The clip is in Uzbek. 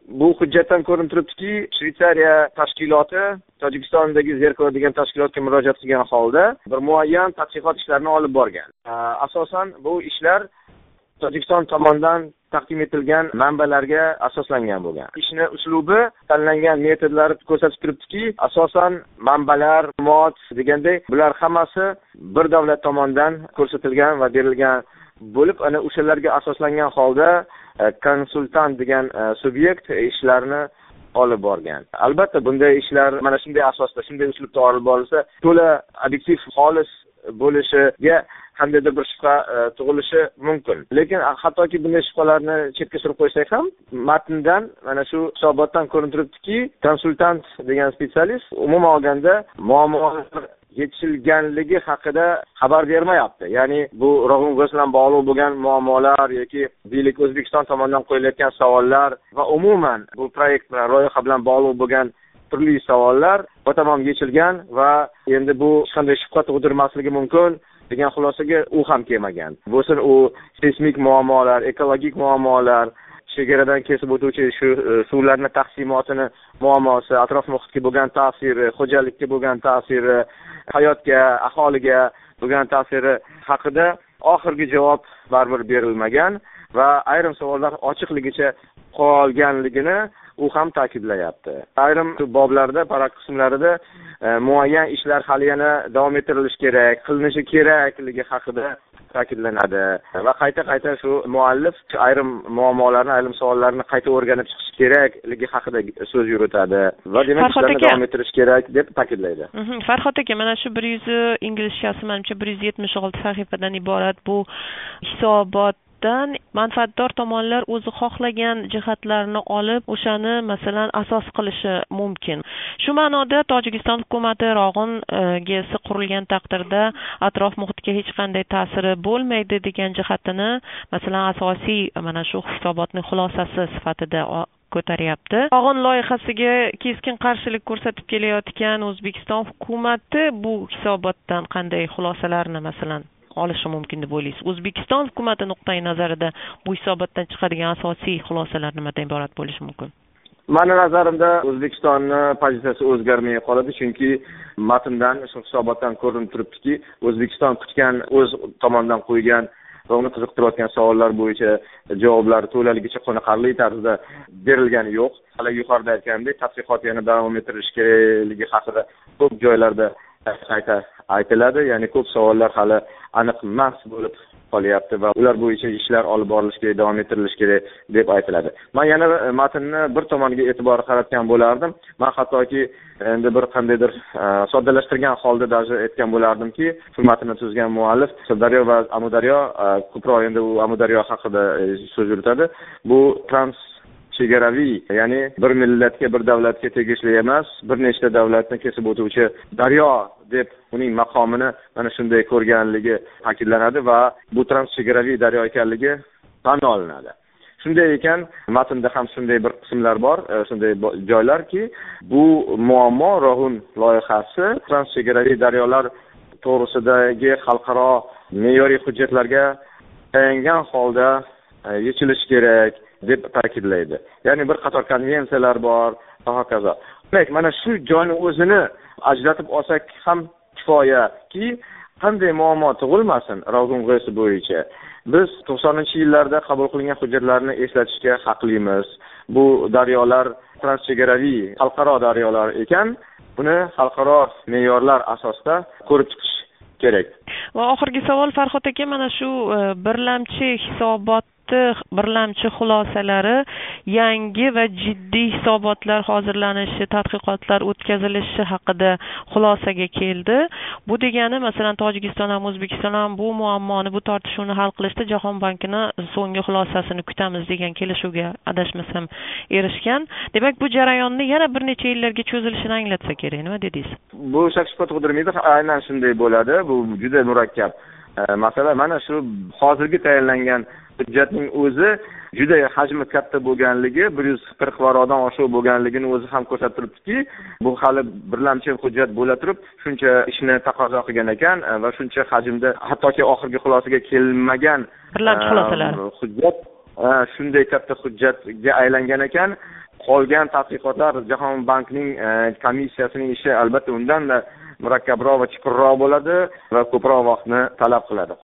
bu hujjatdan ko'rinib turibdiki, Shveysariya tashkiloti Tojikistondagi Zerko degan tashkilotga murojaat qilgan holda bir muayyan tadqiqot ishlarini olib borgan. Asosan bu ishlar Tojikiston tomonidan taqdim etilgan manbalarga asoslangan bo'lgan. Ishni uslubi, tanlangan metodlari ko'rsatib turibdiki, asosan manbalar, mod degandek, bular hammasi bir davlat tomonidan ko'rsatilgan va berilgan bo'lib, ana o'shalarga asoslangan holda konsultant degan subyekt ishlarni olib borgan. Albatta bunday ishlar mana shunday asosda, shunday uslubda olib borilsa, to'la obyektiv, xolis bo'lishiga qandaydir bir shubha tug'ilishi mumkin. Lekin hattoki bunday shubhalarni chetga surib qo'ysak ham, matndan mana shu hisobotdan ko'rinib turibdiki, konsultant degan spetsialist umuman olganda muammolar yechilganligi haqida xabar bermayapti. Ya'ni bu Rogun G'oz bilan bog'liq bo'lgan muammolar yoki deylik O'zbekiston tomonidan qo'yilayotgan savollar va umuman bu proyekt bilan, loyiha bilan bog'liq bo'lgan turli savollar batamom yechilgan va endi bu hech qanday shubha tug'dirmasligi mumkin degan xulosaga u ham kelmagan. Bo'lsin u seysmik muammolar, ekologik muammolar, chegaradan kesib o'tuvchi shu suvlarning taqsimotini muammosi, atrof muhitga bo'lgan ta'siri, xo'jalikka bo'lgan ta'siri, hayotga, aholiga bo'lgan ta'siri haqida oxirgi javob baribir berilmagan va ayrim savollar ochiqligicha qolganligini u ham ta'kidlayapti. Ayrim boblarda, paraq qismlarida muayyan ishlar hali yana davom ettirilishi kerak, qilinishi kerakligi haqida ta'kidlanadi va qayta shu muallif ayrim muammolarni, ayrim savollarni qayta o'rganib chiqish kerakligi haqida so'z yuritadi va demak ishlarni davom ettirish kerak deb ta'kidlaydi. Farhod aka, mana shu 100 inglizchasi menimcha 176 sahifadan iborat bu hisobot manfaatdor tomonlar o'zi xohlagan jihatlarni olib, o'shani masalan asos qilishi mumkin. Shu ma'noda Tojikiston hukumati Rogun GESi qurilgan taqdirda atrof muhitga hech qanday ta'siri bo'lmaydi degan jihatini masalan asosiy mana shu hisobotning xulosasi sifatida ko'taryapti. Rogun loyihasiga keskin qarshilik ko'rsatib kelayotgan O'zbekiston hukumati bu hisobotdan qanday xulosalarni masalan olishi mumkin deb o'ylaysiz? O'zbekiston hukumati nuqtai nazarida bu hisobotdan chiqadigan asosiy xulosalar nimadan iborat bo'lishi mumkin? Mani nazarimda O'zbekistonning pozitsiyasi o'zgarmay qoladi, chunki matndan, shu hisobotdan ko'rinib turibdiki, O'zbekiston kutgan, o'z tomonidan qo'ygan va uni qiziqtirayotgan savollar bo'yicha javoblar to'laligicha qoniqarli tarzda berilgani yo'q. Hali yuqorida aytganimdek, tadqiqot yana davom ettirish kerakligi haqida ko'p joylarda qayta aytiladi, ya'ni ko'p savollar hali aniq emas bo'lib qolyapti va ular bo'yicha ishlar olib borilishi kerak, davom ettirilishi kerak deb aytiladi. Men yana matnni bir tomoniga e'tibor qaratgan bo'lardim. Men hattoki endi bir qandaydir soddalashtirgan holda даже aytgan bo'lardimki, shu matnni tuzgan muallif Sirdaryo va Amudaryo, ko'proq endi u Amudaryo haqida so'z yuritadi. Bu chegaraviy, ya'ni bir millatga, bir davlatga tegishli emas, bir nechta davlatni kesib o'tuvchi daryo deb uning maqomini mana shunday ko'rganligi ta'kidlanadi va bu transchegaraviy daryo ekanligi tan olinadi. Shunday ekan, matnda ham shunday bir qismlar bor, shunday joylarki, bu muammo Rogun loyihasi transchegaraviy daryolar to'g'risidagi xalqaro me'yoriy hujjatlarga tayangan holda yechilishi kerak deb ta'kidlaydi. Ya'ni bir qator konvensiyalar bor va hokazo. Demak, mana shu joyni o'zini ajratib olsak ham kifoyaki, qanday muammo tug'ilmasin Rogun G'ozi bo'yicha. Biz 90-yillarda qabul qilingan hujjatlarni eslatishga haqlimiz. Bu daryolar transchegaraviy xalqaro daryolar ekan, buni xalqaro me'yorlar asosida ko'rib chiqish kerak. Va oxirgi savol Farhod aka, mana shu birlamchi hisobot birlamchi xulosalari yangi va jiddiy hisobotlar hozirlanishi, tadqiqotlar o'tkazilishi haqida xulosaga keldi. Bu degani masalan Tojikiston ham O'zbekiston ham bu muammoni, bu tortishuvni hal qilishda Jahon bankini so'nggi xulosasini kutamiz degan kelishuvga adashmasam erishgan. Demak, bu jarayonni yana bir necha yillarga cho'zilishini anglatsa kerak. Nima dedingiz? Bu shak shubha tug'dirmaydi, aynan shunday bo'ladi. Bu juda murakkab masala. Mana shu hozirgi tayinlangan hujjatning o'zi juda hajmi katta bo'lganligi, 140 barodan oshiq bo'lganligini o'zi ham ko'rsatib turibdiki, bu hali birlamchi hujjat bo'la turib, shuncha ishni taqozo qilgan ekan va shuncha hajmda hattoki oxirgi xulosaga kelmagan birlamchi xulosalar hujjat shunday katta hujjatga aylangan ekan. qolgan tadqiqotlar Jahon bankning komissiyasining ishi albatta undan-da murakkabroq va chuqurroq bo'ladi va ko'proq vaqtni talab qiladi.